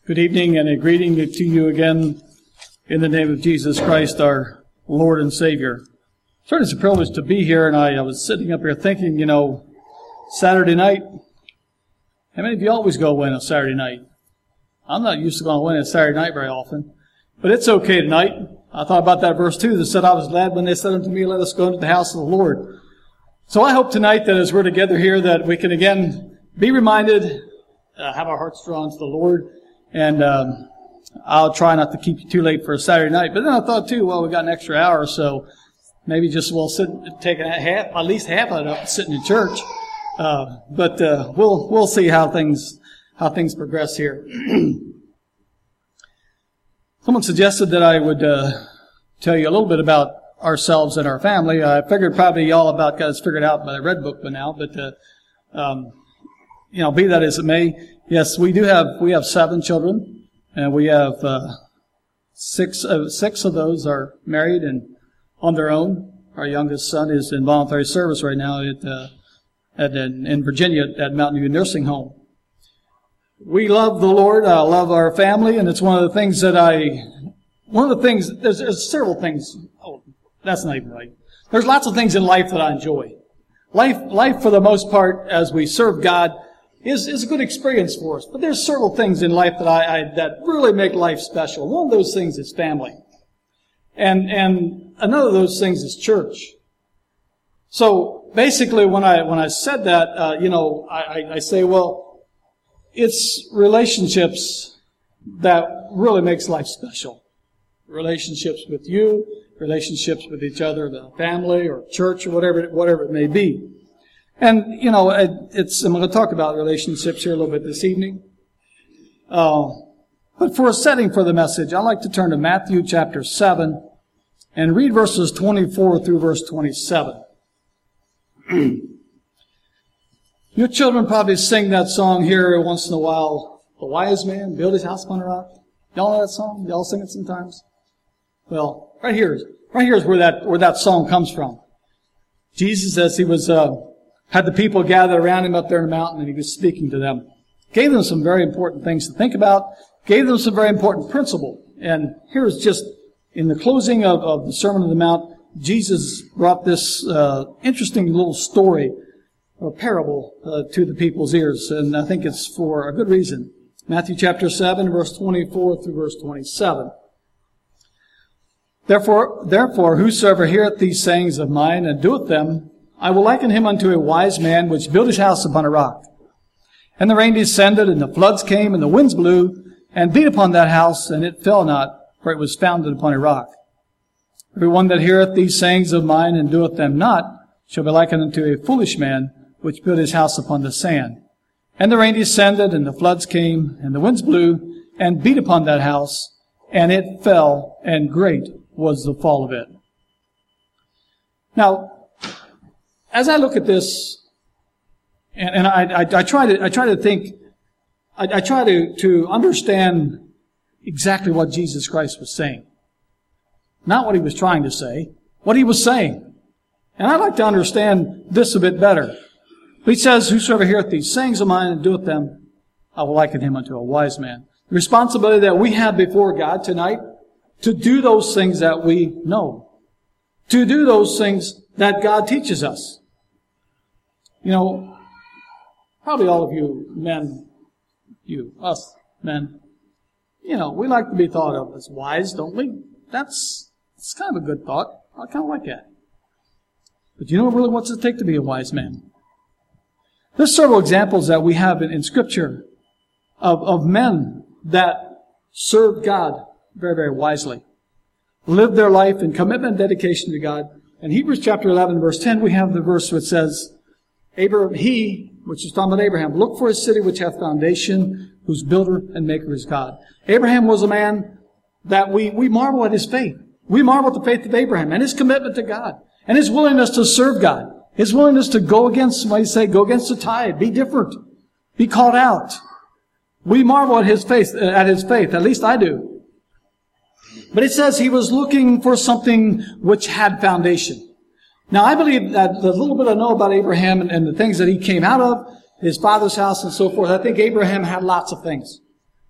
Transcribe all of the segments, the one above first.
Good evening and a greeting to you again in the name of Jesus Christ, our Lord and Savior. Certainly it's a privilege to be here, and I was sitting up here thinking, Saturday night, how many of you always go win a Saturday night? I'm not used to going to win a Saturday night very often, but it's okay tonight. I thought about that verse 2 that said, I was glad when they said unto me, let us go into the house of the Lord. So I hope tonight that as we're together here that we can again be reminded, have our hearts drawn to the Lord. And I'll try not to keep you too late for a Saturday night. But then I thought too, well, we got an extra hour, so maybe just we'll take at least half of it up sitting in church. But we'll see how things progress here. Someone suggested that I would tell you a little bit about ourselves and our family. I figured probably y'all about got this figured out by the Red Book by now, but be that as it may. Yes, we have 7 children, and we have six of those are married and on their own. Our youngest son is in voluntary service right now in Virginia at Mountain View Nursing Home. We love the Lord. I love our family, and it's one of the things there's several things. Oh, that's not even right. There's lots of things in life that I enjoy. Life for the most part, as we serve God, is a good experience for us. But there's several things in life that really make life special. One of those things is family. And another of those things is church. So basically when I said that, I say, well, it's relationships that really makes life special. Relationships with you, relationships with each other, the family or church or whatever it may be. And, I'm going to talk about relationships here a little bit this evening. But for a setting for the message, I'd like to turn to Matthew chapter 7 and read verses 24 through verse 27. Your children probably sing that song here once in a while. The wise man built his house upon a rock. Y'all know that song? Y'all sing it sometimes? Well, right here is where that song comes from. Jesus, as he was, had the people gather around him up there in the mountain, and he was speaking to them. Gave them some very important things to think about. Gave them some very important principle. And here's just, in the closing of the Sermon on the Mount, Jesus brought this interesting little story, or parable, to the people's ears. And I think it's for a good reason. Matthew chapter 7, verse 24 through verse 27. Therefore, whosoever heareth these sayings of mine and doeth them, I will liken him unto a wise man which built his house upon a rock. And the rain descended, and the floods came, and the winds blew, and beat upon that house, and it fell not, for it was founded upon a rock. Every one that heareth these sayings of mine and doeth them not shall be likened unto a foolish man which built his house upon the sand. And the rain descended, and the floods came, and the winds blew, and beat upon that house, and it fell, and great was the fall of it. Now, as I look at this, and I try to understand exactly what Jesus Christ was saying. Not what he was trying to say, what he was saying. And I'd like to understand this a bit better. He says, whosoever heareth these sayings of mine and doeth them, I will liken him unto a wise man. The responsibility that we have before God tonight, to do those things that we know. To do those things that God teaches us. Probably all of you men, us men, we like to be thought of as wise, don't we? That's kind of a good thought. I kind of like that. But really what's it take to be a wise man? There's several examples that we have in Scripture of men that served God very, very wisely. Lived their life in commitment and dedication to God. In Hebrews chapter 11, verse 10, we have the verse which says, which is talking about Abraham, look for a city which hath foundation, whose builder and maker is God. Abraham was a man that we marvel at his faith. We marvel at the faith of Abraham and his commitment to God and his willingness to serve God. His willingness to go against the tide, be different, be called out. We marvel at his faith, at least I do. But it says he was looking for something which had foundation. Now, I believe that the little bit I know about Abraham and the things that he came out of, his father's house and so forth, I think Abraham had lots of things.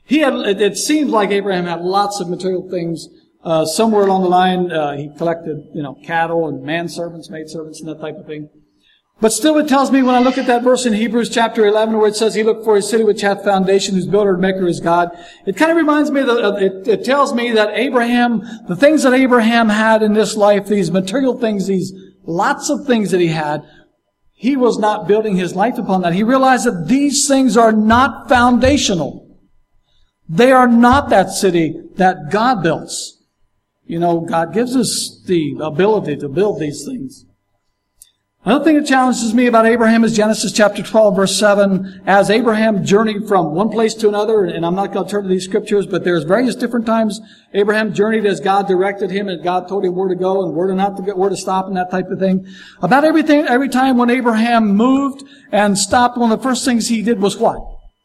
It seems like Abraham had lots of material things. Somewhere along the line, he collected, cattle and manservants, maidservants, and that type of thing. But still it tells me when I look at that verse in Hebrews chapter 11 where it says, he looked for a city which hath foundation, whose builder and maker is God. It kind of reminds me it tells me that Abraham, the things that Abraham had in this life, these material things, these lots of things that he had, he was not building his life upon that. He realized that these things are not foundational. They are not that city that God builds. God gives us the ability to build these things. Another thing that challenges me about Abraham is Genesis chapter 12, verse 7. As Abraham journeyed from one place to another, and I'm not going to turn to these scriptures, but there's various different times Abraham journeyed as God directed him, and God told him where to go and where to not to go, where to stop, and that type of thing. About every time when Abraham moved and stopped, one of the first things he did was what?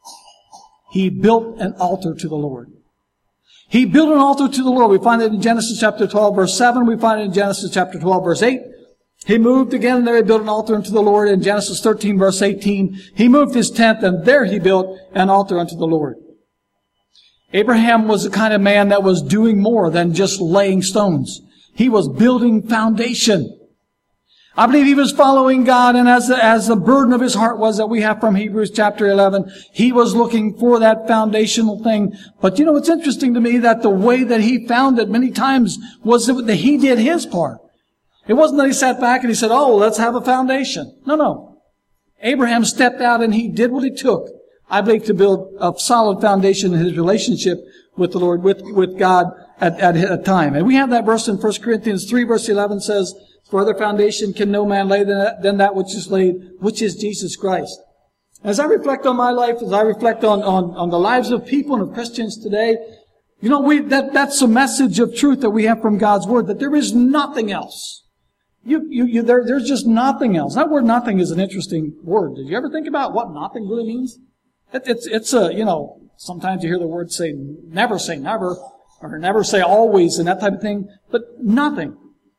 He built an altar to the Lord. He built an altar to the Lord. We find it in Genesis chapter 12, verse 7. We find it in Genesis chapter 12, verse 8. He moved again there, he built an altar unto the Lord. In Genesis 13, verse 18, he moved his tent, and there he built an altar unto the Lord. Abraham was the kind of man that was doing more than just laying stones. He was building foundation. I believe he was following God, and as the burden of his heart was that we have from Hebrews chapter 11, he was looking for that foundational thing. But it's interesting to me that the way that he found it many times was that he did his part. It wasn't that he sat back and he said, let's have a foundation. No. Abraham stepped out and he did what it took, I believe, to build a solid foundation in his relationship with the Lord, with God at a time. And we have that verse in 1 Corinthians 3, verse 11 says, for other foundation can no man lay than that which is laid, which is Jesus Christ. As I reflect on my life, as I reflect on the lives of people and of Christians today, that's a message of truth that we have from God's Word, that there is nothing else. There's just nothing else. That word nothing is an interesting word. Did you ever think about what nothing really means? Sometimes you hear the word say never, or never say always, and that type of thing, but nothing.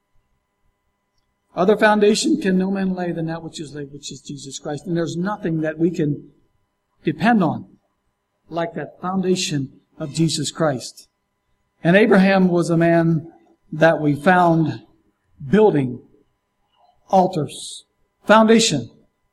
Other foundation can no man lay than that which is laid, which is Jesus Christ. And there's nothing that we can depend on like that foundation of Jesus Christ. And Abraham was a man that we found building altars. Foundation.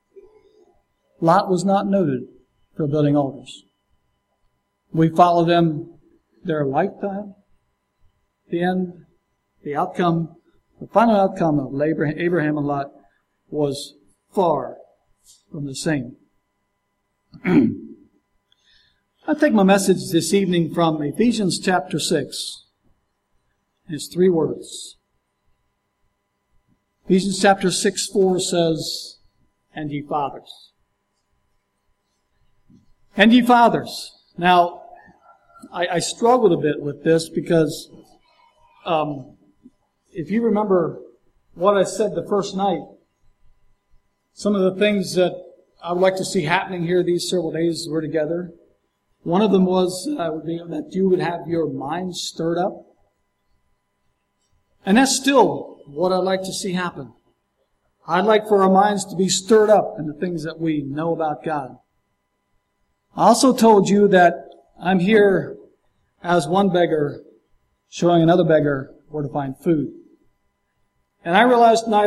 Lot was not noted for building altars. We follow them their lifetime. The end, the outcome, the final outcome of Abraham and Lot was far from the same. I take my message this evening from Ephesians chapter 6. It's 3 words. Ephesians chapter 6:4 says, and ye fathers. And ye fathers. Now, I struggled a bit with this because if you remember what I said the first night, some of the things that I would like to see happening here these several days we're together, one of them was that you would have your mind stirred up. And that's still what I'd like to see happen. I'd like for our minds to be stirred up in the things that we know about God. I also told you that I'm here as one beggar showing another beggar where to find food. And I realized tonight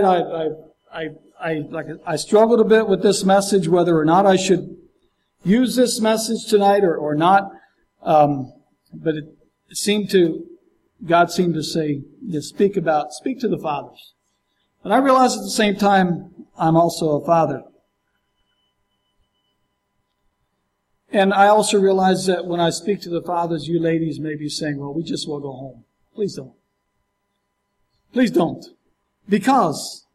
I struggled a bit with this message, whether or not I should use this message tonight or not. But God seemed to say, speak to the fathers. And I realized at the same time, I'm also a father. And I also realize that when I speak to the fathers, you ladies may be saying, well, we just will go home. Please don't. Please don't. Because,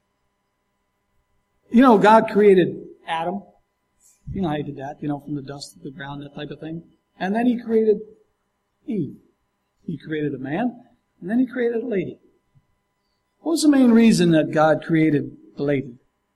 God created Adam. You know how he did that, from the dust of the ground, that type of thing. And then he created Eve. He created a man, and then he created a lady. What was the main reason that God created the lady?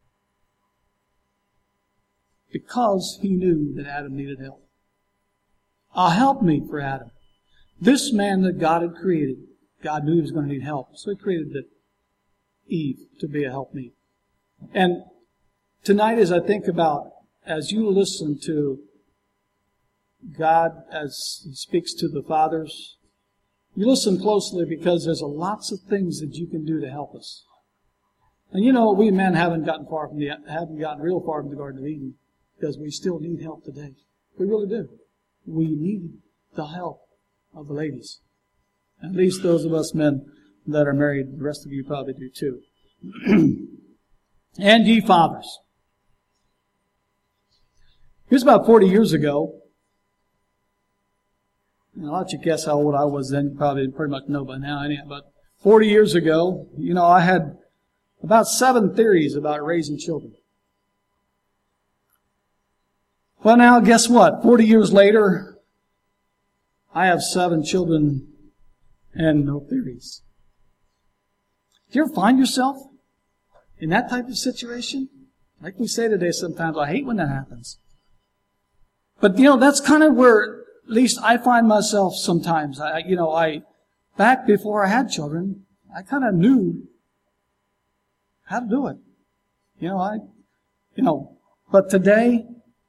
Because he knew that Adam needed help. A helpmeet for Adam. This man that God had created, God knew he was going to need help. So he created Eve to be a helpmeet. And tonight as I think about, as you listen to God as He speaks to the fathers. You listen closely because there's lots of things that you can do to help us. And you know, we men haven't gotten real far from the Garden of Eden because we still need help today. We really do. We need the help of the ladies. At least those of us men that are married, the rest of you probably do too. And ye fathers. Here's about 40 years ago. And I'll let you guess how old I was then. You probably pretty much know by now. Anyhow, but 40 years ago, you know, I had about 7 theories about raising children. Well, now, guess what? 40 years later, I have 7 children and no theories. Do you ever find yourself in that type of situation? Like we say today sometimes, I hate when that happens. But, you know, that's kind of where, at least I find myself sometimes. Back before I had children, I kind of knew how to do it. But today,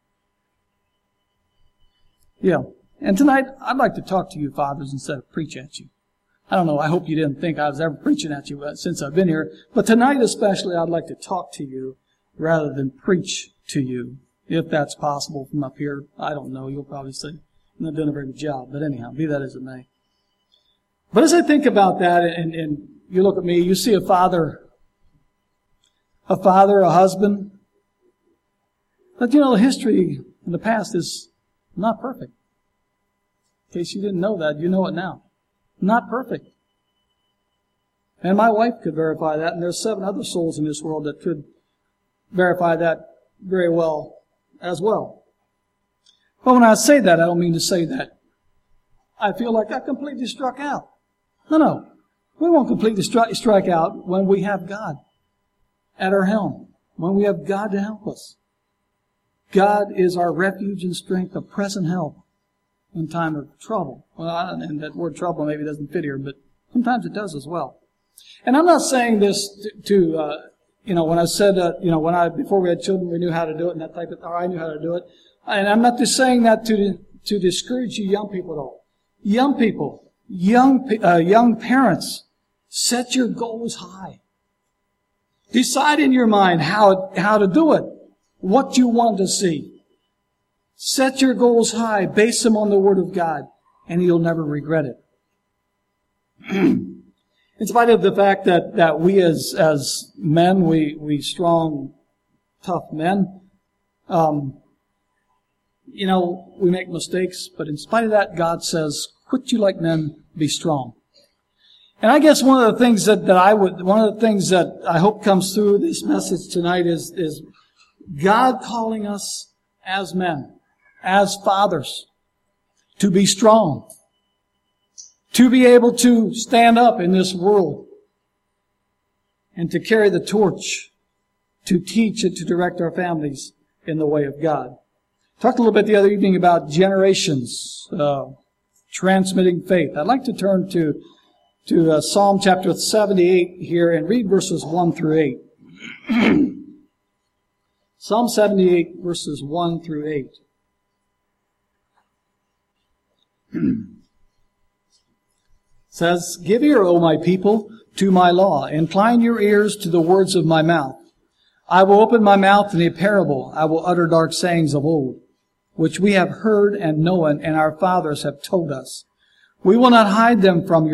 and tonight, I'd like to talk to you fathers instead of preach at you. I don't know, I hope you didn't think I was ever preaching at you since I've been here. But tonight especially, I'd like to talk to you rather than preach to you. If that's possible from up here, I don't know. You'll probably say, I'm not doing a very good job. But anyhow, be that as it may. But as I think about that, and you look at me, you see a father, a husband. But you know, the history in the past is not perfect. In case you didn't know that, you know it now. Not perfect. And my wife could verify that, and there's 7 other souls in this world that could verify that very well as well. But when I say that, I don't mean to say that I feel like I completely struck out. No. We won't completely strike out when we have God at our helm, when we have God to help us. God is our refuge and strength, a present help in time of trouble. Well, and that word trouble maybe doesn't fit here, but sometimes it does as well. And I'm not saying this to when I said, before we had children, we knew how to do it and that type of, or I knew how to do it. And I'm not just saying that to discourage you young people at all. Young people, young parents, set your goals high. Decide in your mind how to do it, what you want to see. Set your goals high, base them on the Word of God, and you'll never regret it. In spite of the fact that we as men, we strong, tough men, we make mistakes, but in spite of that, God says, quit you like men, be strong. And I guess one of the things that I hope comes through this message tonight is God calling us as men, as fathers, to be strong, to be able to stand up in this world and to carry the torch, to teach and to direct our families in the way of God. Talked a little bit the other evening about generations, transmitting faith. I'd like to turn to Psalm chapter 78 here and read verses 1 through 8. Psalm 78 verses 1 through 8. Says, give ear, O my people, to my law. Incline your ears to the words of my mouth. I will open my mouth in a parable. I will utter dark sayings of old, which we have heard and known, and our fathers have told us. We will not hide them from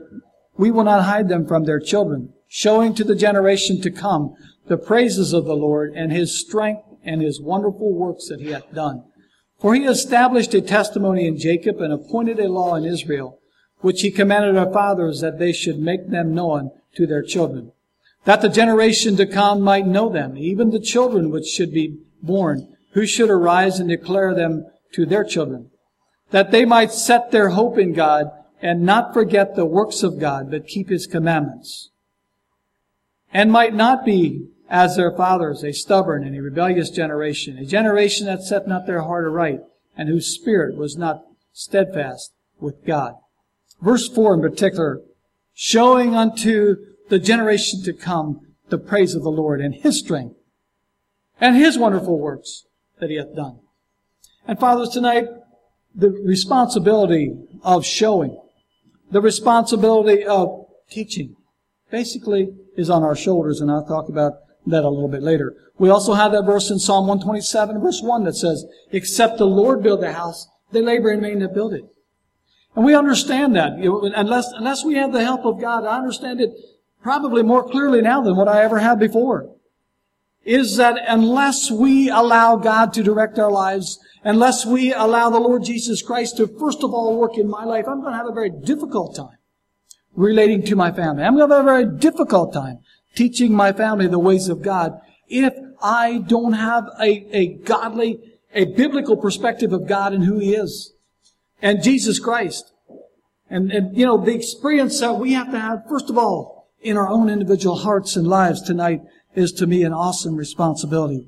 their children, showing to the generation to come the praises of the Lord and His strength and His wonderful works that He hath done. For He established a testimony in Jacob and appointed a law in Israel, which He commanded our fathers that they should make them known to their children, that the generation to come might know them, even the children which should be born, who should arise and declare them to their children, that they might set their hope in God and not forget the works of God, but keep His commandments, and might not be as their fathers, a stubborn and a rebellious generation, a generation that set not their heart aright, and whose spirit was not steadfast with God. Verse 4 in particular, showing unto the generation to come the praise of the Lord and His strength and His wonderful works that He hath done. And fathers, tonight, the responsibility of showing, the responsibility of teaching, basically is on our shoulders, and I'll talk about that a little bit later. We also have that verse in Psalm 127, verse 1 that says, "Except the Lord build the house, they labor in vain that build it." And we understand that. Unless we have the help of God, I understand it probably more clearly now than what I ever had before. Is that unless we allow God to direct our lives, unless we allow the Lord Jesus Christ to first of all work in my life, I'm going to have a very difficult time relating to my family. I'm going to have a very difficult time teaching my family the ways of God if I don't have a biblical perspective of God and who He is and Jesus Christ. And the experience that we have to have, first of all, in our own individual hearts and lives tonight is to me an awesome responsibility.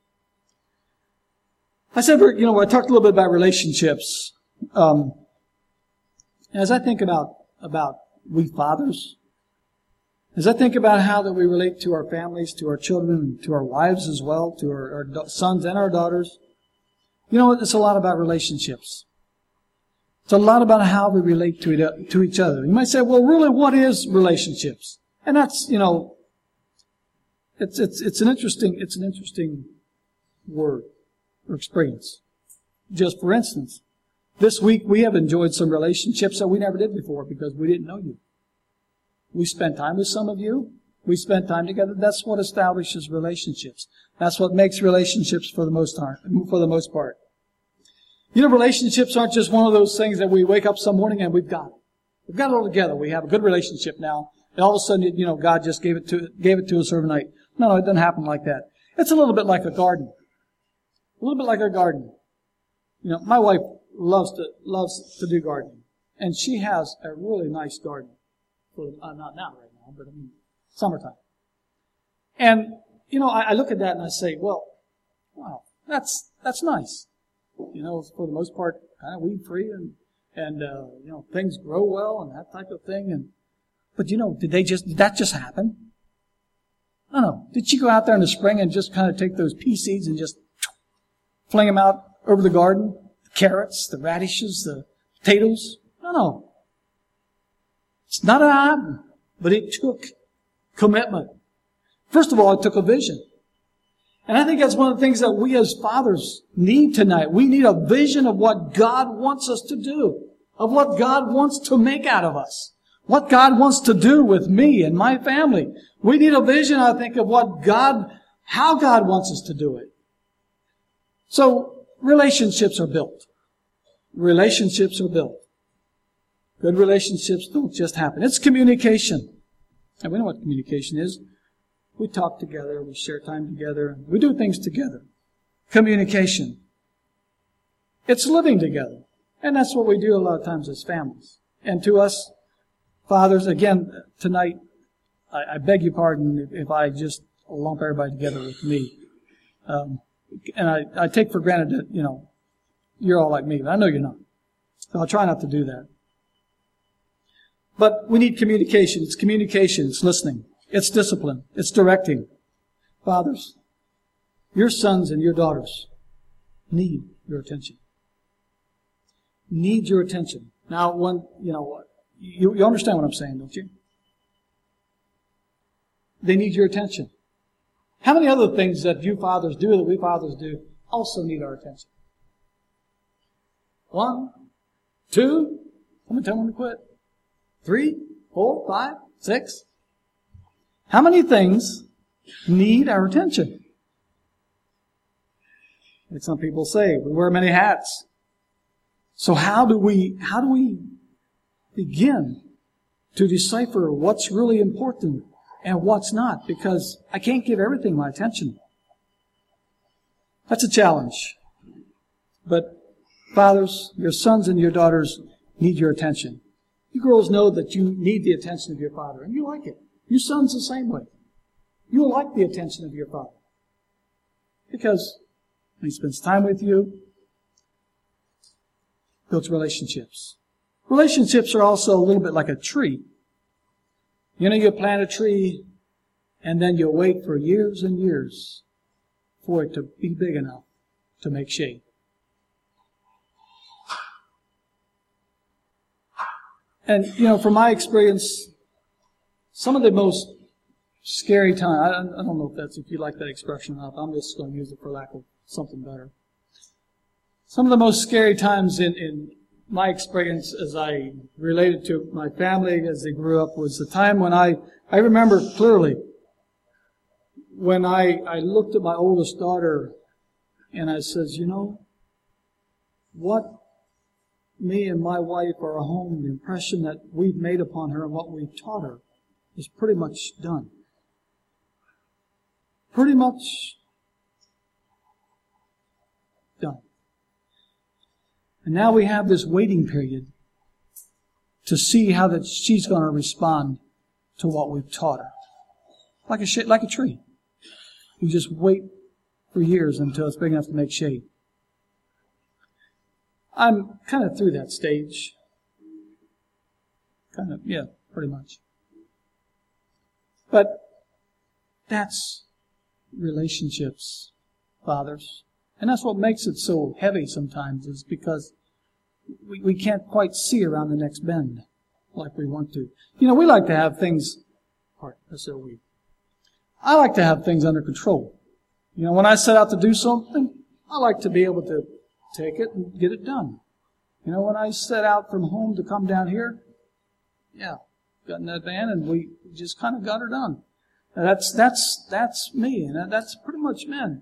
I said, I talked a little bit about relationships. As I think about we fathers, as I think about how that we relate to our families, to our children, to our wives as well, to our sons and our daughters, it's a lot about relationships. It's a lot about how we relate to each other. You might say, well, really, what is relationships? And that's, it's an interesting word or experience. Just for instance, this week we have enjoyed some relationships that we never did before because we didn't know you. We spent time with some of you. We spent time together. That's what establishes relationships. That's what makes relationships for the most part. Relationships aren't just one of those things that we wake up some morning and we've got it. We've got it all together. We have a good relationship now. And all of a sudden, God just gave it to us overnight. No, it doesn't happen like that. It's a little bit like a garden. A little bit like a garden. My wife loves to do gardening. And she has a really nice garden. Not now right now, but summertime. And, I look at that and I say, well, wow, that's nice. For the most part, kind of weed free and things grow well and that type of thing. But did that just happen? No. Did she go out there in the spring and just kind of take those pea seeds and just fling them out over the garden? The carrots, the radishes, the potatoes? No. It's not an happened, but it took commitment. First of all, it took a vision. And I think that's one of the things that we as fathers need tonight. We need a vision of what God wants us to do, of what God wants to make out of us, what God wants to do with me and my family. We need a vision, I think, of how God wants us to do it. So, relationships are built. Relationships are built. Good relationships don't just happen. It's communication. And we know what communication is. We talk together, we share time together, we do things together. Communication. It's living together. And that's what we do a lot of times as families. And to us, fathers, again, tonight, I beg your pardon if I just lump everybody together with me. And I take for granted that, you're all like me, but I know you're not. So I'll try not to do that. But we need communication. It's communication. It's listening. It's discipline. It's directing. Fathers, your sons and your daughters need your attention. Need your attention. Now, you understand what I'm saying, don't you? They need your attention. How many other things that you fathers do, that we fathers do, also need our attention? 1, 2, someone tell me to quit. 3, 4, 5, 6. How many things need our attention? Like some people say, we wear many hats. So how do we begin to decipher what's really important and what's not? Because I can't give everything my attention. That's a challenge. But fathers, your sons and your daughters need your attention. You girls know that you need the attention of your father, and you like it. Your son's the same way. You'll like the attention of your father. Because when he spends time with you, builds relationships. Relationships are also a little bit like a tree. You plant a tree, and then you wait for years and years for it to be big enough to make shade. And, from my experience, some of the most scary time, I don't know if you like that expression or not, but I'm just going to use it for lack of something better. Some of the most scary times in my experience as I related to my family as they grew up was the time when I remember clearly when I looked at my oldest daughter and I says, what me and my wife are home, the impression that we've made upon her and what we've taught her is pretty much done. Pretty much done. And now we have this waiting period to see how that she's going to respond to what we've taught her. Like a tree. You just wait for years until it's big enough to make shade. I'm kind of through that stage. Pretty much. But that's relationships, fathers. And that's what makes it so heavy sometimes, is because we can't quite see around the next bend like we want to. We like to have things, I like to have things under control. When I set out to do something, I like to be able to take it and get it done. When I set out from home to come down here, got in that van and we just kind of got her done. That's me, and that's pretty much men.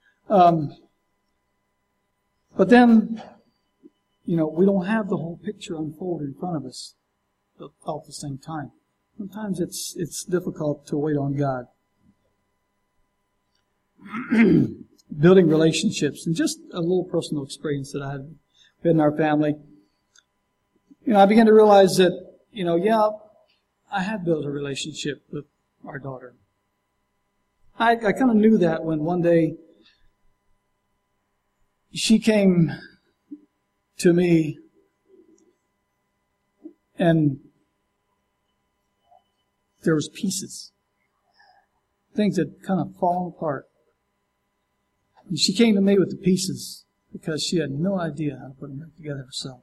But then, we don't have the whole picture unfold in front of us all at the same time. Sometimes it's difficult to wait on God. Building relationships, and just a little personal experience that I had in our family. I began to realize that, I had built a relationship with our daughter. I kind of knew that when one day she came to me and there was pieces. Things had kind of fallen apart. And she came to me with the pieces because she had no idea how to put them back together herself.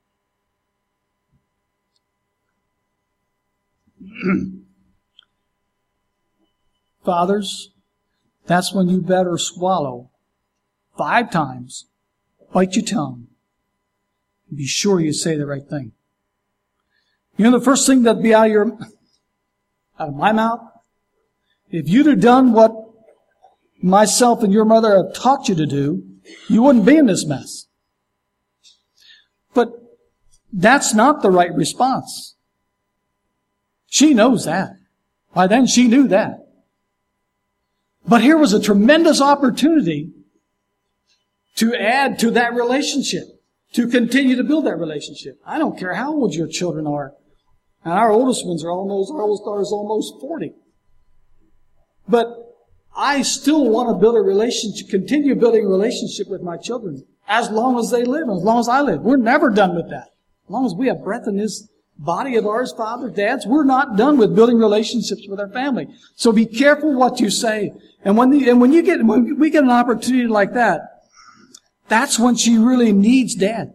Fathers, that's when you better swallow 5 times, bite your tongue, and be sure you say the right thing. The first thing that'd be out of my mouth, if you'd have done what myself and your mother have taught you to do, you wouldn't be in this mess. But that's not the right response. She knows that. By then she knew that. But here was a tremendous opportunity to add to that relationship, to continue to build that relationship. I don't care how old your children are. And our oldest ones our oldest daughter's almost 40. But I still want to build a relationship, continue building a relationship with my children as long as they live, as long as I live. We're never done with that. As long as we have breath in this body of ours, fathers, dads, we're not done with building relationships with our family. So be careful what you say. And when we get an opportunity like that, that's when she really needs Dad.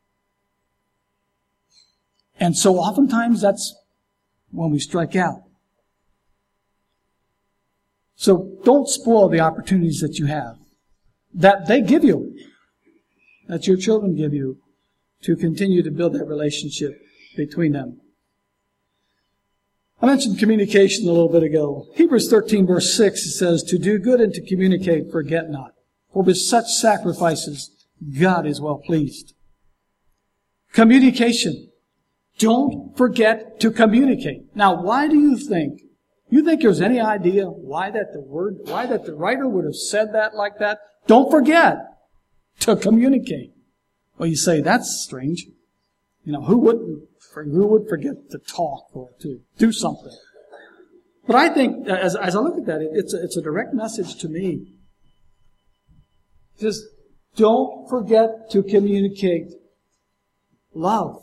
And so oftentimes that's when we strike out. So don't spoil the opportunities that you have, that they give you, that your children give you, to continue to build that relationship between them. I mentioned communication a little bit ago. Hebrews 13 verse 6, it says, "To do good and to communicate, forget not. For with such sacrifices, God is well pleased." Communication. Don't forget to communicate. Now, why do you think there's any idea why that the writer would have said that like that? Don't forget to communicate. Well, you say, that's strange. Who would forget to talk or to do something? But I think, as I look at that, it's a direct message to me. Just don't forget to communicate love.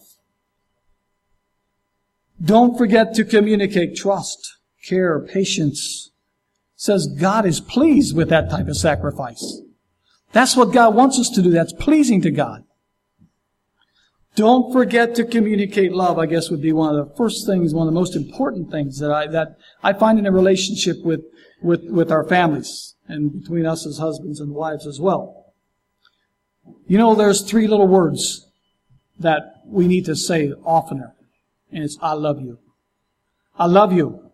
Don't forget to communicate trust, care, patience. It says God is pleased with that type of sacrifice. That's what God wants us to do. That's pleasing to God. Don't forget to communicate love, I guess would be one of the first things, one of the most important things that I find in a relationship with our families and between us as husbands and wives as well. You know, there's 3 little words that we need to say oftener, and it's I love you. I love you.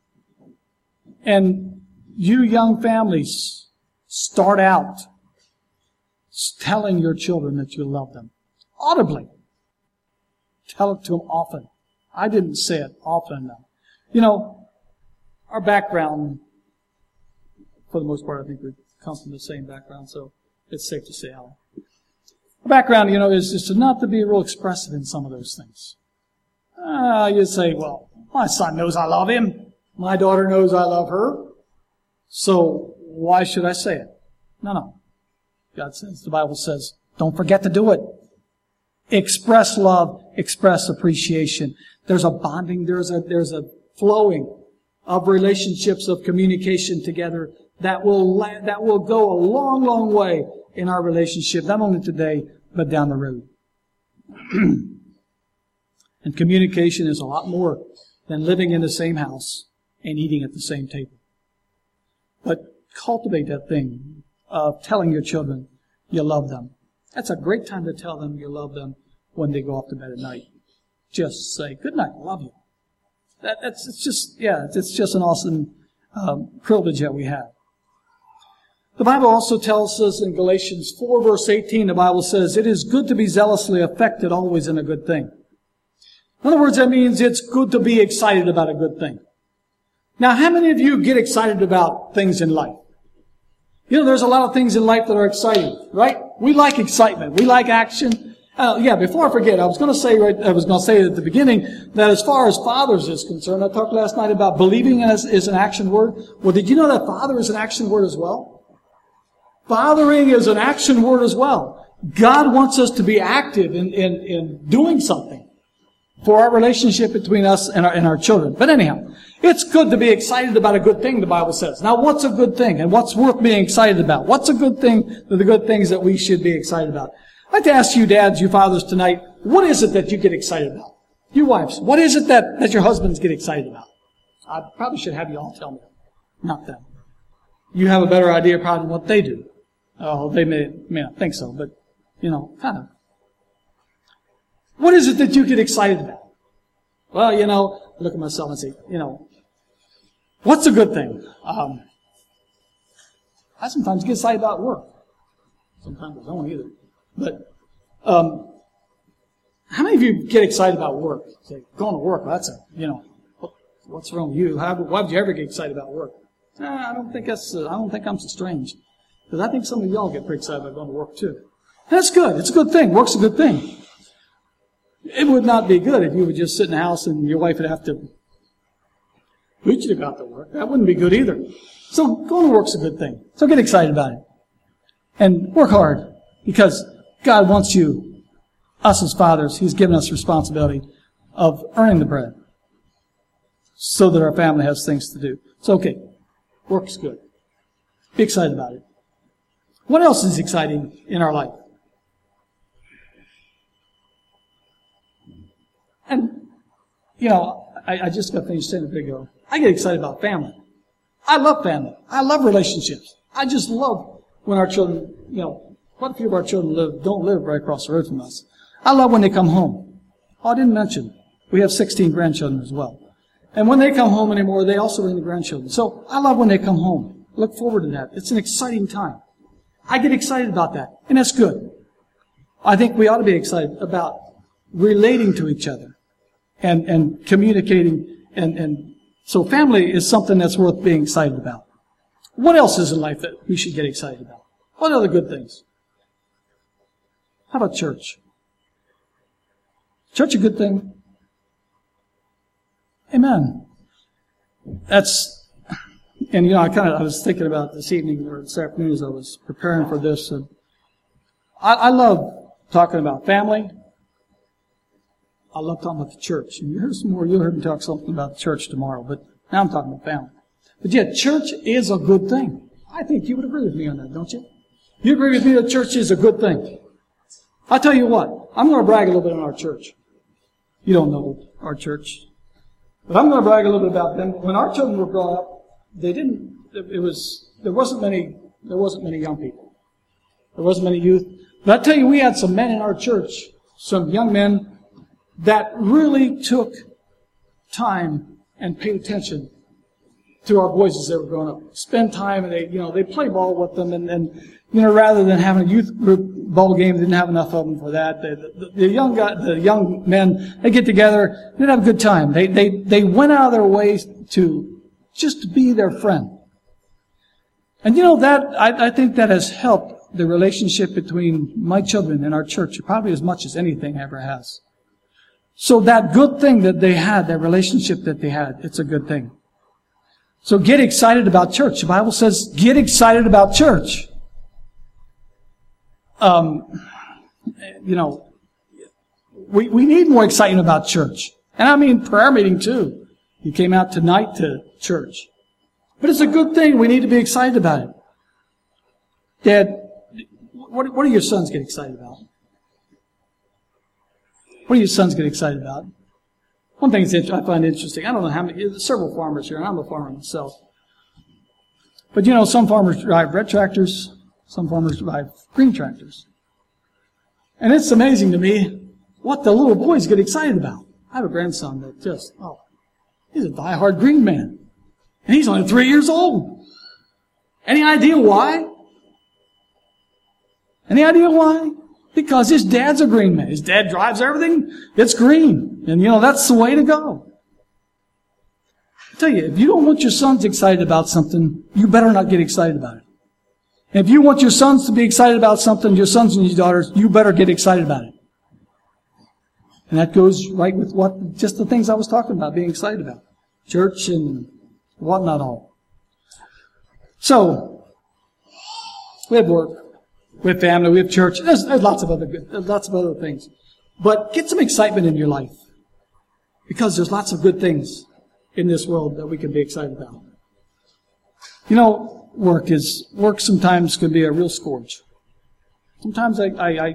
And you young families, start out telling your children that you love them. Audibly. Tell it to them often. I didn't say it often enough. You know, our background, for the most part, I think we come from the same background, so it's safe to say Alan. Our background, you know, is just not to be real expressive in some of those things. You say, well, my son knows I love him. My daughter knows I love her. So why should I say it? No. God says, the Bible says, don't forget to do it. Express love, express appreciation. There's a bonding, there's a flowing of relationships, of communication together that will go a long, long way in our relationship, not only today, but down the road. And communication is a lot more than living in the same house and eating at the same table. But cultivate that thing of telling your children you love them. That's a great time to tell them you love them when they go off to bed at night. Just say, good night, I love you. It's just an awesome privilege that we have. The Bible also tells us in Galatians 4 verse 18, the Bible says, it is good to be zealously affected always in a good thing. In other words, that means it's good to be excited about a good thing. Now, how many of you get excited about things in life? You know, there's a lot of things in life that are exciting, right? We like excitement. We like action. Before I forget, I was going to say at the beginning that as far as fathers is concerned, I talked last night about believing is an action word. Well, did you know that father is an action word as well? Fathering is an action word as well. God wants us to be active in doing something for our relationship between us and our children. But anyhow, it's good to be excited about a good thing, the Bible says. Now, what's a good thing and what's worth being excited about? What's a good thing, the good things that we should be excited about? I'd like to ask you dads, you fathers tonight, what is it that you get excited about? You wives, what is it that your husbands get excited about? I probably should have you all tell me. Not them. You have a better idea probably what they do. Oh, they may not think so, but, kind of. What is it that you get excited about? Well, I look at myself and say, what's a good thing? I sometimes get excited about work. Sometimes I don't either. But how many of you get excited about work? Say, going to work, that's what's wrong with you? Why would you ever get excited about work? I don't think I'm so strange. Because I think some of y'all get pretty excited about going to work too. That's good. It's a good thing. Work's a good thing. It would not be good if you would just sit in the house and your wife would have to preach you about the work. That wouldn't be good either. So going to work's a good thing. So get excited about it. And work hard. Because God wants us as fathers, He's given us responsibility of earning the bread. So that our family has things to do. So okay. Work's good. Be excited about it. What else is exciting in our life? And, I just got finished saying a bit ago, I get excited about family. I love family. I love relationships. I just love when our children, quite a few of our children don't live right across the road from us. I love when they come home. Oh, I didn't mention, we have 16 grandchildren as well. And when they come home anymore, they also bring the grandchildren. So I love when they come home. Look forward to that. It's an exciting time. I get excited about that. And that's good. I think we ought to be excited about relating to each other and communicating. And so family is something that's worth being excited about. What else is in life that we should get excited about? What other good things? How about church? Church a good thing? Amen. I was thinking about this evening or this afternoon as I was preparing for this. And I love talking about family. I love talking about the church. And you'll hear me talk something about the church tomorrow, but now I'm talking about family. But yet, church is a good thing. I think you would agree with me on that, don't you? You agree with me that church is a good thing. I'll tell you what. I'm going to brag a little bit on our church. You don't know our church. But I'm going to brag a little bit about them. When our children were growing up, there wasn't many young people. There wasn't many youth. But I tell you, we had some men in our church, some young men, that really took time and paid attention to our boys as they were growing up. Spend time, and they play ball with them, and rather than having a youth group ball game, they didn't have enough of them for that. The young men, they get together, they'd have a good time. They went out of their way to just be their friend. And I think that has helped the relationship between my children and our church, probably as much as anything ever has. So that good thing that they had, that relationship that they had, it's a good thing. So get excited about church. The Bible says, get excited about church. We need more excitement about church. And I mean prayer meeting too. You came out tonight to church. But it's a good thing. We need to be excited about it. Dad, what do your sons get excited about? What do your sons get excited about? One thing I find interesting, I don't know how many, there's several farmers here, and I'm a farmer myself. But some farmers drive red tractors, some farmers drive green tractors. And it's amazing to me what the little boys get excited about. I have a grandson that he's a diehard green man. And he's only 3 years old. Any idea why? Any idea why? Because his dad's a green man. His dad drives everything. It's green. And that's the way to go. I tell you, if you don't want your sons excited about something, you better not get excited about it. And if you want your sons to be excited about something, your sons and your daughters, you better get excited about it. And that goes right with just the things I was talking about, being excited about. Church and whatnot all. So, we have work. We have family, we have church. There's lots of other things. But get some excitement in your life. Because there's lots of good things in this world that we can be excited about. Work sometimes can be a real scourge. Sometimes I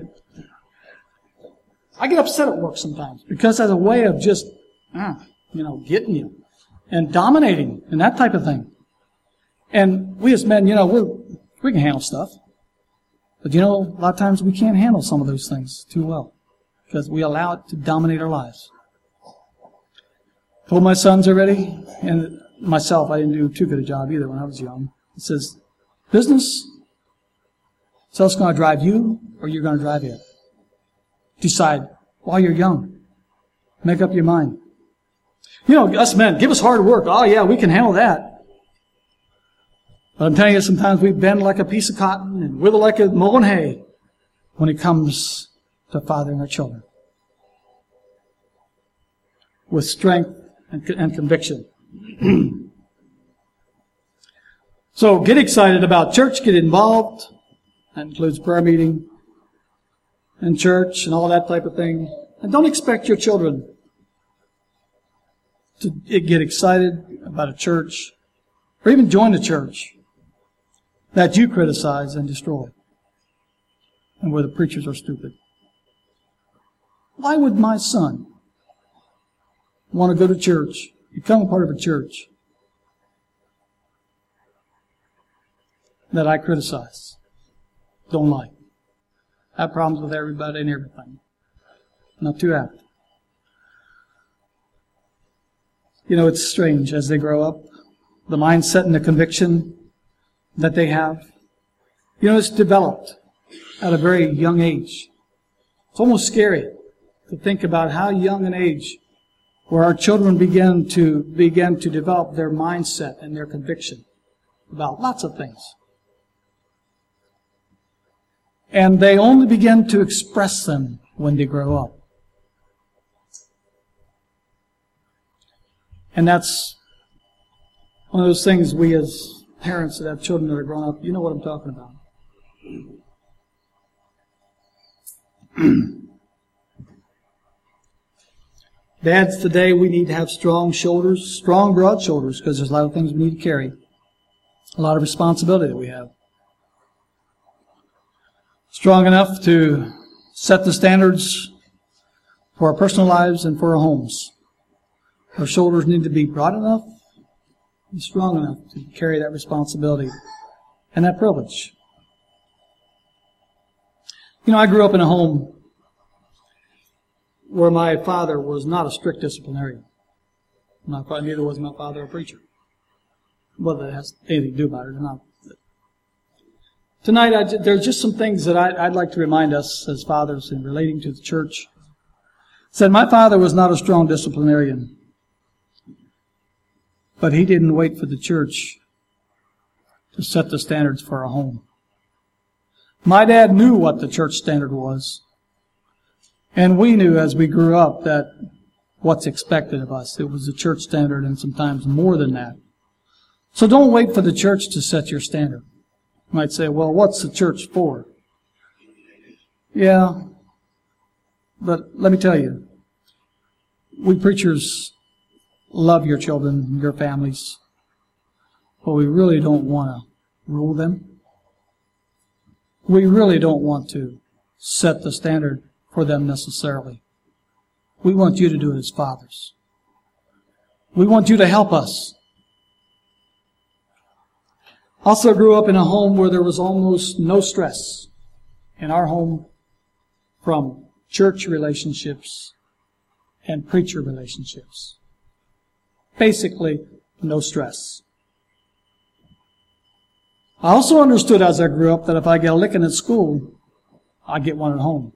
get upset at work sometimes because as a way of just, getting you and dominating and that type of thing. And we as men, we can handle stuff. But a lot of times we can't handle some of those things too well because we allow it to dominate our lives. Told my sons already, and myself, I didn't do too good a job either when I was young. It says, business, so it's going to drive you or you're going to drive it. Decide while you're young. Make up your mind. Us men, give us hard work. Oh yeah, we can handle that. But I'm telling you, sometimes we bend like a piece of cotton and wither like a mown hay when it comes to fathering our children. With strength and conviction. So get excited about church, get involved. That includes prayer meeting and church and all that type of thing. And don't expect your children to get excited about a church or even join a church that you criticize and destroy, and where the preachers are stupid. Why would my son want to go to church, become a part of a church that I criticize, don't like? I have problems with everybody and everything. Not too apt. It's strange as they grow up, the mindset and the conviction that they have. It's developed at a very young age. It's almost scary to think about how young an age where our children begin to develop their mindset and their conviction about lots of things. And they only begin to express them when they grow up. And that's one of those things we as parents that have children that are grown up, you know what I'm talking about. Dads, today we need to have strong shoulders, strong broad shoulders, because there's a lot of things we need to carry. A lot of responsibility that we have. Strong enough to set the standards for our personal lives and for our homes. Our shoulders need to be broad enough and strong enough to carry that responsibility and that privilege. You know, I grew up in a home where my father was not a strict disciplinarian. Neither was my father a preacher. Whether that has anything to do about it or not. Tonight, there's just some things that I'd like to remind us as fathers in relating to the church. Said, my father was not a strong disciplinarian, but he didn't wait for the church to set the standards for our home. My dad knew what the church standard was, and we knew as we grew up that what's expected of us. It was the church standard and sometimes more than that. So don't wait for the church to set your standard. You might say, well, what's the church for? Yeah, but let me tell you, we preachers love your children, your families, but we really don't want to rule them. We really don't want to set the standard for them necessarily. We want you to do it as fathers. We want you to help us. Also grew up in a home where there was almost no stress in our home from church relationships and preacher relationships. Basically, no stress. I also understood as I grew up that if I get a licking at school, I get one at home.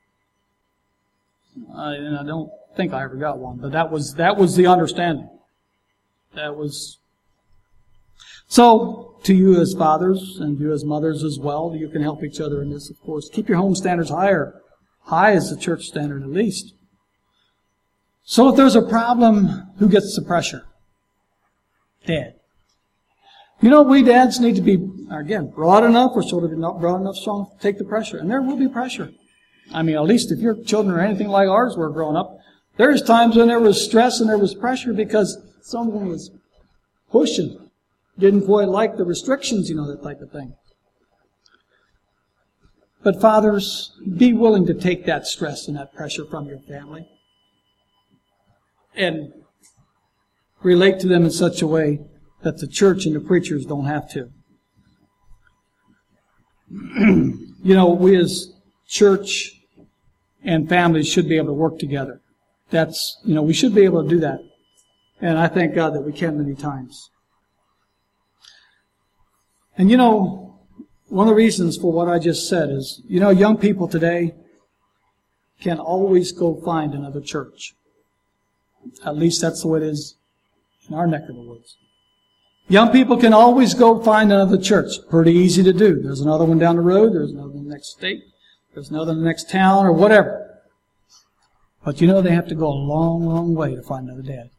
And I don't think I ever got one, but that was the understanding. So, to you as fathers and you as mothers as well, you can help each other in this, of course. Keep your home standards high as the church standard at least. So if there's a problem, who gets the pressure? Dad. You know, we dads need to be, again, broad enough, or sort of not broad enough, strong to take the pressure. And there will be pressure. I mean, at least if your children are anything like ours were growing up, there's times when there was stress and there was pressure because someone was pushing. Didn't quite like the restrictions, that type of thing. But fathers, be willing to take that stress and that pressure from your family and relate to them in such a way that the church and the preachers don't have to. We as church and families should be able to work together. We should be able to do that. And I thank God that we can many times. And one of the reasons for what I just said is, young people today can always go find another church. At least that's the way it is in our neck of the woods. Young people can always go find another church. Pretty easy to do. There's another one down the road. There's another in the next state. There's another in the next town or whatever. But they have to go a long, long way to find another dad.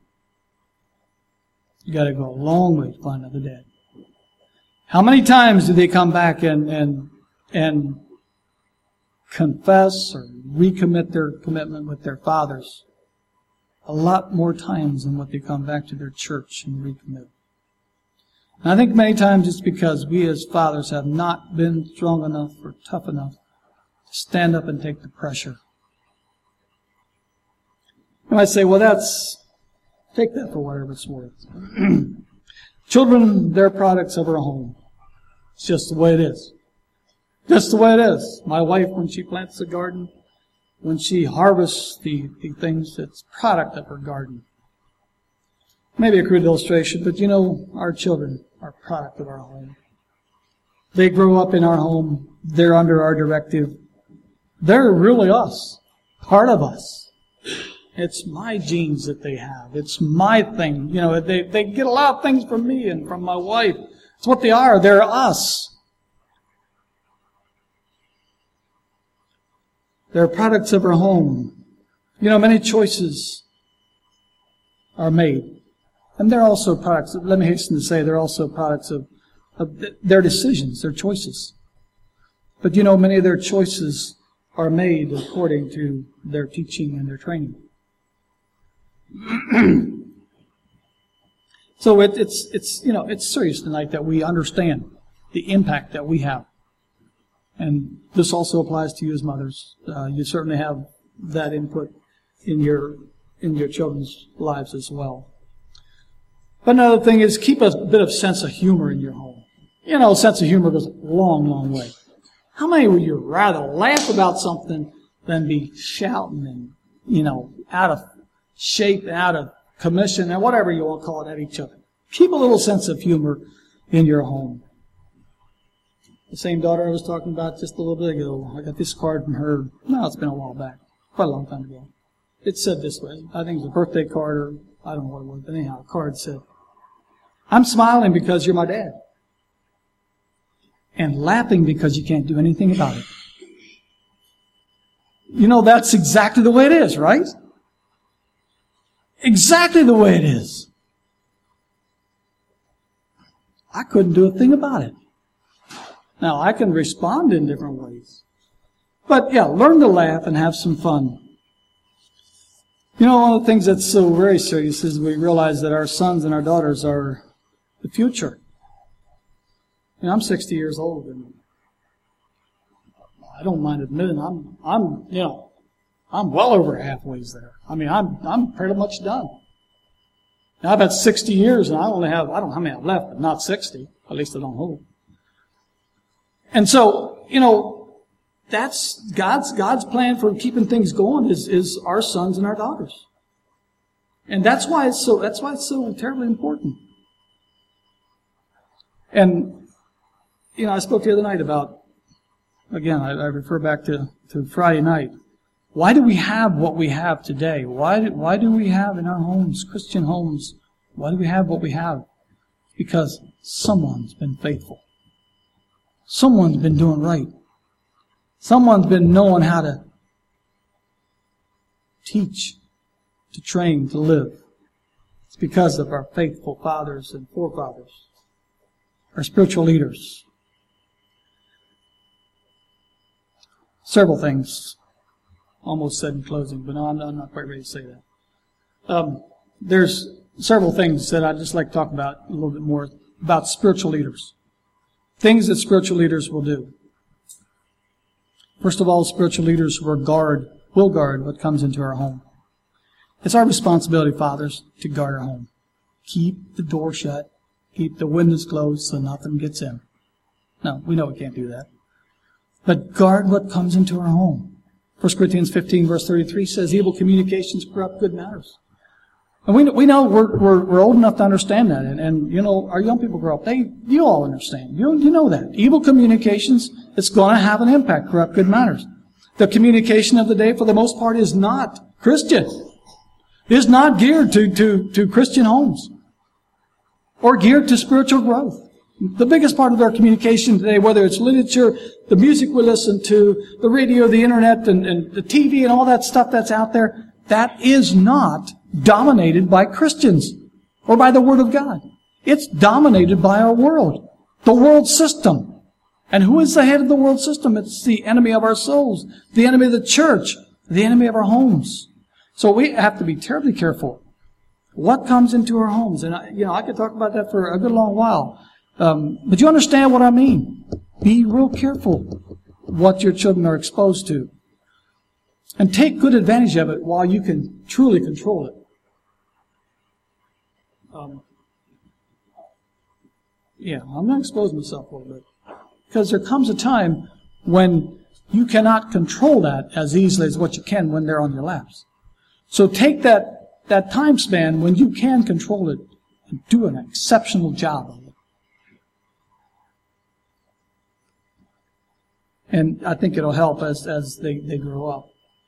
You got to go a long way to find another dad. How many times do they come back and confess or recommit their commitment with their fathers? A lot more times than what they come back to their church and recommit. And I think many times it's because we as fathers have not been strong enough or tough enough to stand up and take the pressure. You might say, well, take that for whatever it's worth. Children, they're products of our home. It's just the way it is. Just the way it is. My wife, when she plants a garden, when she harvests the things, it's product of her garden. Maybe a crude illustration, but our children are product of our home. They grow up in our home. They're under our directive. They're really us. Part of us. It's my genes that they have. It's my thing. They get a lot of things from me and from my wife. It's what they are. They're us. They're products of our home. Many choices are made. And they're also products, let me hasten to say, they're also products of their decisions, their choices. But many of their choices are made according to their teaching and their training. So it's serious tonight that we understand the impact that we have And this also applies to you as mothers. You certainly have that input in your children's lives as well. But another thing is keep a bit of sense of humor in your home. You know, sense of humor goes a long, long way. How many would you rather laugh about something than be shouting and, you know, out of shape, out of commission, and whatever you want to call it at each other? Keep a little sense of humor in your home. The same daughter I was talking about just a little bit ago, I got this card from her. No, it's been a while back. Quite a long time ago. It said this way. I think it was a birthday card, or I don't know what it was, but anyhow, the card said, "I'm smiling because you're my dad. And laughing because you can't do anything about it." You know, that's exactly the way it is, right? Exactly the way it is. I couldn't do a thing about it. Now, I can respond in different ways. But yeah, learn to laugh and have some fun. You know, one of the things that's so very serious is we realize that our sons and our daughters are the future. You know, I'm 60 years old, and I don't mind admitting I'm well over halfway there. I mean, I'm pretty much done. Now I've had 60 years, and I don't know how many I've left, but not 60. At least I don't hope. And so, you know, that's God's plan for keeping things going is our sons and our daughters. And that's why it's so terribly important. And, you know, I spoke the other night about, again, I refer back to Friday night. Why do we have what we have today? Why do we have in our homes, Christian homes, why do we have what we have? Because someone's been faithful. Someone's been doing right. Someone's been knowing how to teach, to train, to live. It's because of our faithful fathers and forefathers, our spiritual leaders. Several things, almost said in closing, but no, I'm not quite ready to say that. There's several things that I'd just like to talk about a little bit more about spiritual leaders. Things that spiritual leaders will do. First of all, spiritual leaders will guard what comes into our home. It's our responsibility, fathers, to guard our home. Keep the door shut. Keep the windows closed so nothing gets in. No, we know we can't do that. But guard what comes into our home. 1 Corinthians 15, verse 33 says, "Evil communications corrupt good manners." And we know we're old enough to understand that. And you know, our young people grow up. You all understand. You know that. Evil communications, it's going to have an impact, corrupt good manners. The communication of the day, for the most part, is not Christian. Is not geared to Christian homes. Or geared to spiritual growth. The biggest part of our communication today, whether it's literature, the music we listen to, the radio, the internet, and the TV and all that stuff that's out there, that is not dominated by Christians or by the Word of God. It's dominated by our world, the world system. And who is the head of the world system? It's the enemy of our souls, the enemy of the church, the enemy of our homes. So we have to be terribly careful what comes into our homes. And I could talk about that for a good long while. But you understand what I mean. Be real careful what your children are exposed to. And take good advantage of it while you can truly control it. I'm going to expose myself a little bit. Because there comes a time when you cannot control that as easily as what you can when they're on your laps. So take that time span when you can control it and do an exceptional job of it. And I think it'll help as they grow up.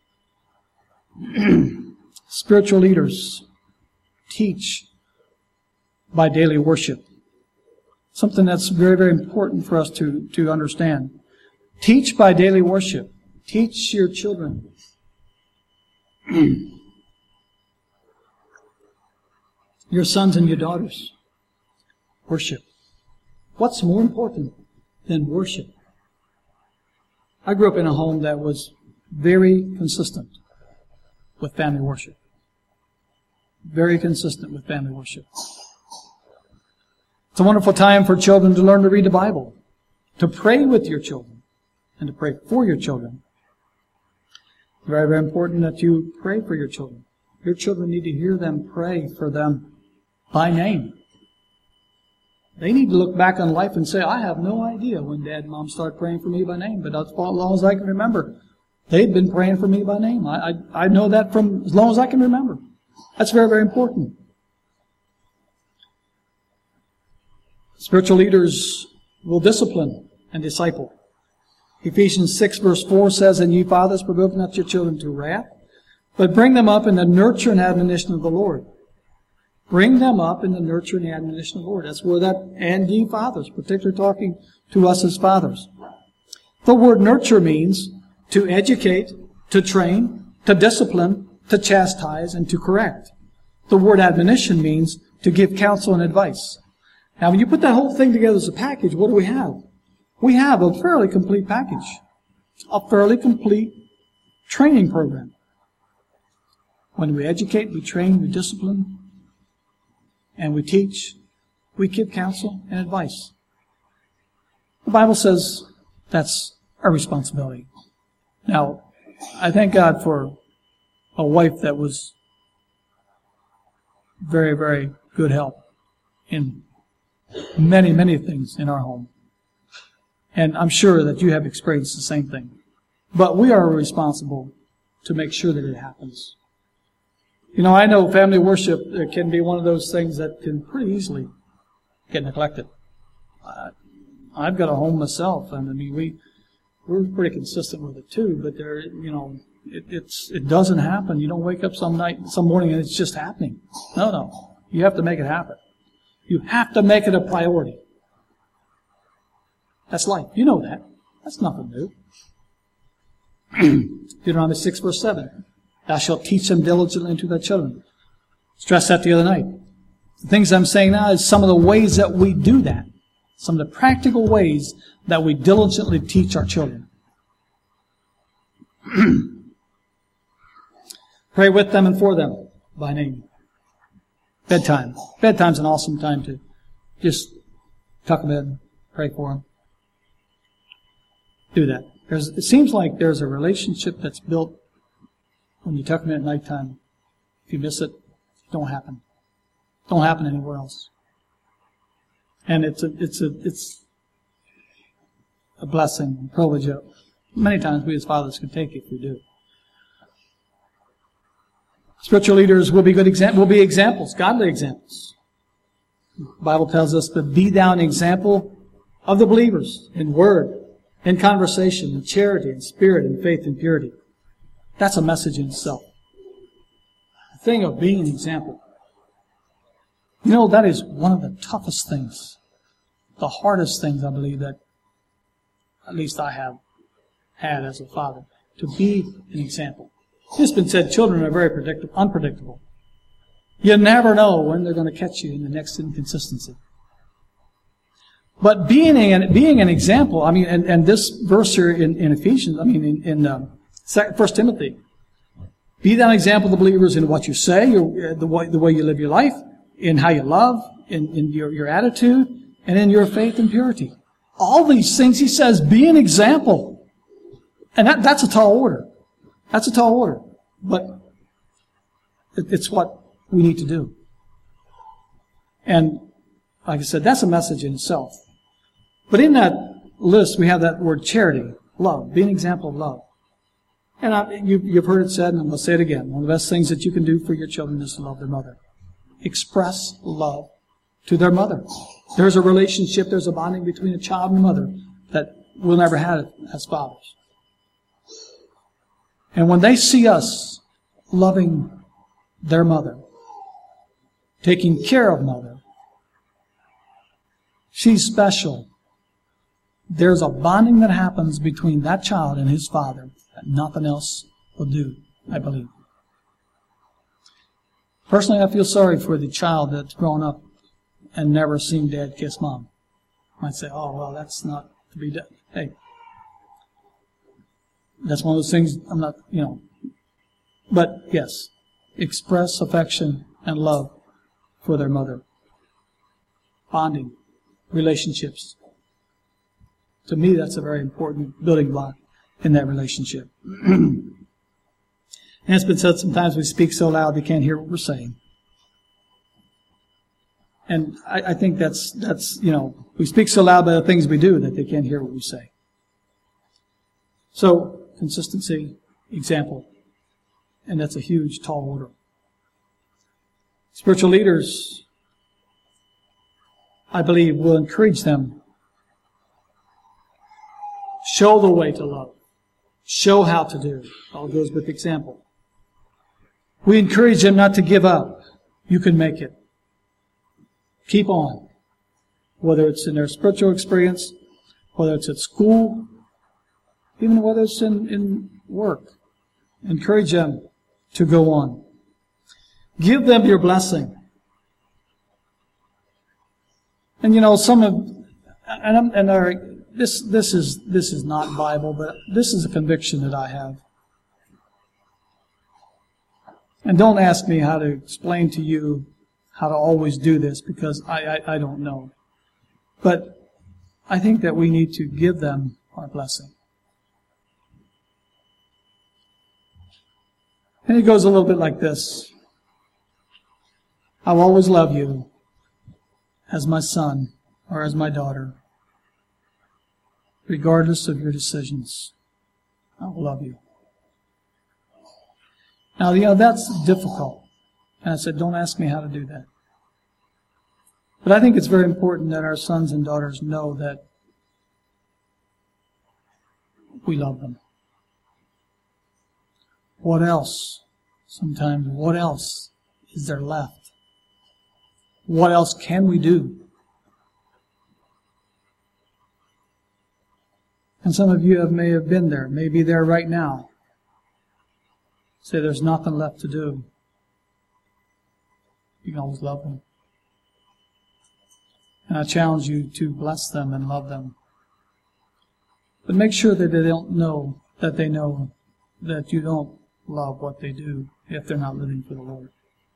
Spiritual leaders teach by daily worship. Something that's very, very important for us to understand. Teach by daily worship. Teach your children. Your sons and your daughters. Worship. What's more important than worship? I grew up in a home that was very consistent with family worship. Very consistent with family worship. It's a wonderful time for children to learn to read the Bible, to pray with your children, and to pray for your children. It's very, very important that you pray for your children. Your children need to hear them pray for them by name. They need to look back on life and say, I have no idea when Dad and Mom started praying for me by name, but as long as I can remember, they've been praying for me by name. I know that from as long as I can remember. That's very, very important. Spiritual leaders will discipline and disciple. Ephesians 6 verse 4 says, And ye fathers, provoke not your children to wrath, but bring them up in the nurture and admonition of the Lord. Bring them up in the nurture and admonition of the Lord. That's where that, and ye fathers, particularly talking to us as fathers. The word nurture means to educate, to train, to discipline, to chastise, and to correct. The word admonition means to give counsel and advice. Now, when you put that whole thing together as a package, what do we have? We have a fairly complete package. A fairly complete training program. When we educate, we train, we discipline, and we teach, we give counsel and advice. The Bible says that's our responsibility. Now, I thank God for a wife that was very, very good help in many, many things in our home. And I'm sure that you have experienced the same thing. But we are responsible to make sure that it happens. You know, I know family worship can be one of those things that can pretty easily get neglected. I've got a home myself, and I mean, we're pretty consistent with it too. But there, you know, it doesn't happen. You don't wake up some morning, and it's just happening. No, you have to make it happen. You have to make it a priority. That's life. You know that. That's nothing new. Deuteronomy 6 verse 7. Thou shalt teach them diligently unto thy children. Stressed that the other night. The things I'm saying now is some of the ways that we do that. Some of the practical ways that we diligently teach our children. Pray with them and for them by name. Bedtime. Bedtime's an awesome time to just tuck them in, pray for them. Do that. It seems like there's a relationship that's built when you tuck them in at nighttime. If you miss it, it don't happen. It don't happen anywhere else. And it's a blessing and privilege that many times we as fathers can take if we do. Spiritual leaders will be examples, godly examples. The Bible tells us to be thou an example of the believers in word, in conversation, in charity, in spirit, in faith, in purity. That's a message in itself. The thing of being an example. You know, that is one of the toughest things, the hardest things I believe that at least I have had as a father, to be an example. It's been said children are very unpredictable. You never know when they're going to catch you in the next inconsistency. But being an example, I mean, and this verse here in Ephesians, I mean, in 1 Timothy, be thou an example of the believers in what you say, the way you live your life, in how you love, in your attitude, and in your faith and purity. All these things, he says, be an example. And that's a tall order. That's a tall order. But it's what we need to do. And like I said, that's a message in itself. But in that list, we have that word charity, love. Be an example of love. And you've heard it said, and I'm going to say it again. One of the best things that you can do for your children is to love their mother. Express love to their mother. There's a relationship, there's a bonding between a child and a mother that we'll never have as fathers. And when they see us loving their mother, taking care of mother, she's special. There's a bonding that happens between that child and his father that nothing else will do, I believe. Personally, I feel sorry for the child that's grown up and never seen Dad kiss Mom. I might say, oh, well, that's not to be done. Hey, that's one of those things I'm not, But, yes, express affection and love for their mother. Bonding, relationships. To me, that's a very important building block in that relationship. And it's been said sometimes we speak so loud they can't hear what we're saying. And I think that's we speak so loud by the things we do that they can't hear what we say. So, consistency, example. And that's a huge, tall order. Spiritual leaders, I believe, will encourage them. Show the way to love. Show how to do. It all goes with example. We encourage them not to give up. You can make it. Keep on. Whether it's in their spiritual experience, whether it's at school, even whether it's in work. Encourage them to go on. Give them your blessing. And this is not Bible, but this is a conviction that I have. And don't ask me how to explain to you how to always do this, because I don't know. But I think that we need to give them our blessing. And it goes a little bit like this. I will always love you as my son or as my daughter, regardless of your decisions. I will love you. Now, that's difficult. And I said, don't ask me how to do that. But I think it's very important that our sons and daughters know that we love them. What else? Sometimes, what else is there left? What else can we do? And some of you may have been there, may be there right now. Say there's nothing left to do. You can always love them. And I challenge you to bless them and love them. But make sure that they know that you don't love what they do if they're not living for the Lord.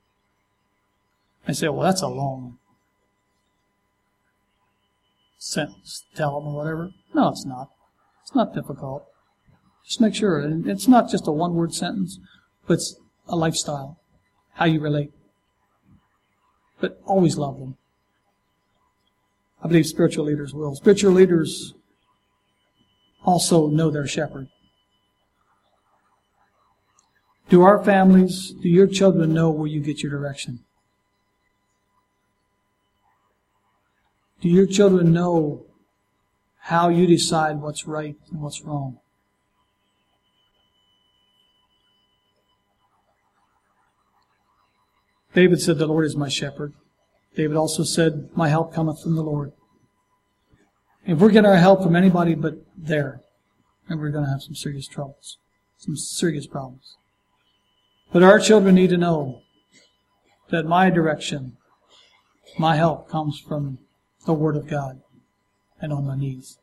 I say, well, that's a long sentence to tell them or whatever. No, it's not. It's not difficult. Just make sure. And it's not just a one-word sentence, but it's a lifestyle, how you relate. But always love them. I believe spiritual leaders will. Spiritual leaders also know their shepherd. Do our families, do your children know where you get your direction? Do your children know how you decide what's right and what's wrong? David said, the Lord is my shepherd. David also said, my help cometh from the Lord. If we're getting our help from anybody but there, then we're going to have some serious troubles, some serious problems. But our children need to know that my direction, my help comes from the Word of God and on my knees.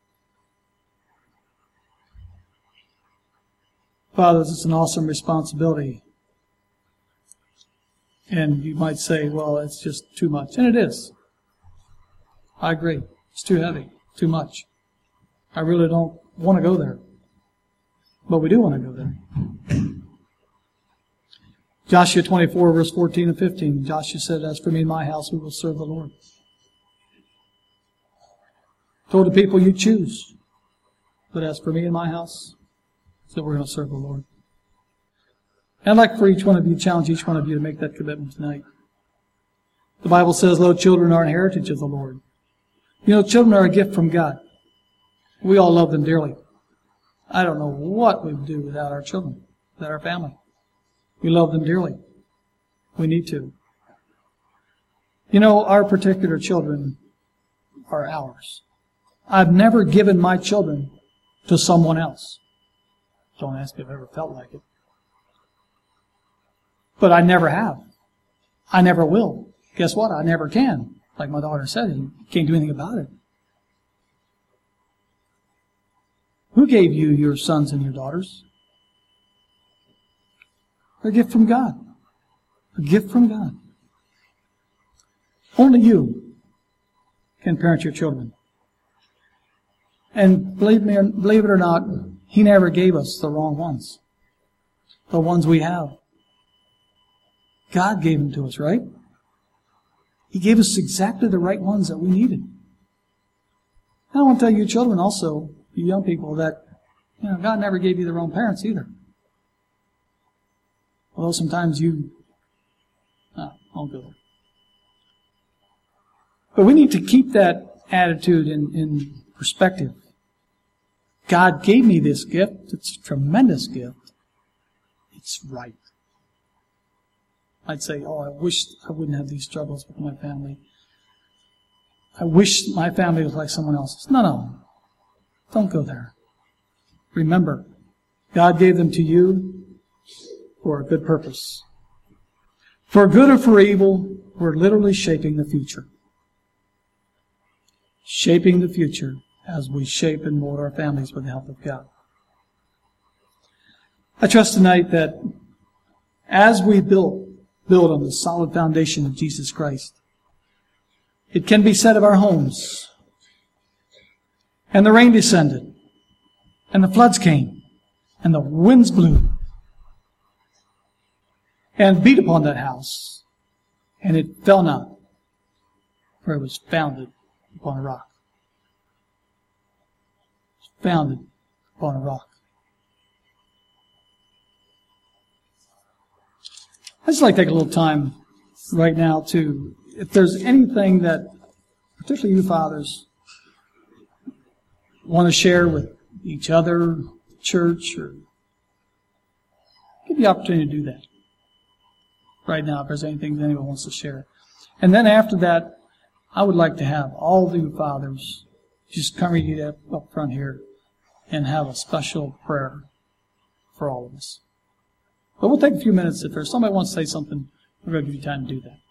Father, this is an awesome responsibility. And you might say, well, it's just too much. And it is. I agree. It's too heavy. Too much. I really don't want to go there. But we do want to go there. Joshua 24, verse 14 and 15. Joshua said, as for me and my house, we will serve the Lord. Told the people, you choose. But as for me and my house, so we're going to serve the Lord. And I'd like for each one of you, challenge each one of you to make that commitment tonight. The Bible says, lo, children are an heritage of the Lord. You know, children are a gift from God. We all love them dearly. I don't know what we would do without our children, without our family. We love them dearly. We need to. You know, our particular children are ours. I've never given my children to someone else. Don't ask me if I ever felt like it. But I never have. I never will. Guess what? I never can. Like my daughter said, you can't do anything about it. Who gave you your sons and your daughters? They're a gift from God. A gift from God. Only you can parent your children. And believe it or not, He never gave us the wrong ones. The ones we have. God gave them to us, right? He gave us exactly the right ones that we needed. And I want to tell you children also, you young people, that God never gave you the wrong parents either. Although sometimes I'll go there. But we need to keep that attitude in perspective. God gave me this gift. It's a tremendous gift. It's right. I'd say, I wish I wouldn't have these struggles with my family. I wish my family was like someone else's. No. Don't go there. Remember, God gave them to you for a good purpose. For good or for evil, we're literally shaping the future. Shaping the future as we shape and mold our families with the help of God. I trust tonight that as we build on the solid foundation of Jesus Christ, it can be said of our homes, and the rain descended, and the floods came, and the winds blew, and beat upon that house, and it fell not, for it was founded upon a rock. It was founded upon a rock. I'd just like to take a little time right now to, if there's anything that, particularly you fathers, want to share with each other, church, or give you the opportunity to do that right now if there's anything that anyone wants to share. And then after that, I would like to have all of you fathers just congregate up front here and have a special prayer for all of us. But we'll take a few minutes. If there's somebody who wants to say something, we're going to give you time to do that.